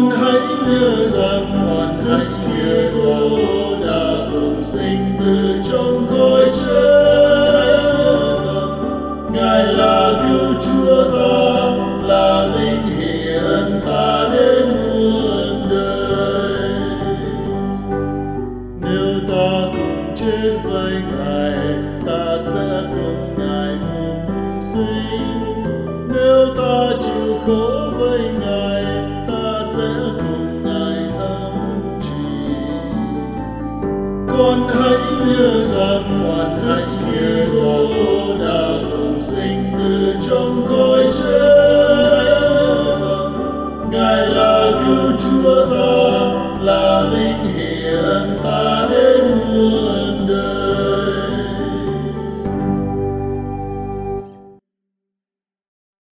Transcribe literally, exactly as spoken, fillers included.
Con hãy nhớ rằng, con hãy nhớ rằng đã phục sinh từ trong cõi chết, Ngài là cứu Chúa ta, là vinh hiển ta đến muôn đời. Nếu ta cùng chết với Ngài, ta sẽ cùng Ngài phục sinh. Nếu ta chịu khổ với Ngài, ta sẽ cùng Ngài thăng trì. Con hãy nhớ rằng, Con hãy nhớ rằng đã phục sinh từ trong cõi chết, Ngài là cứu Chúa ta, là vinh hiển ta đến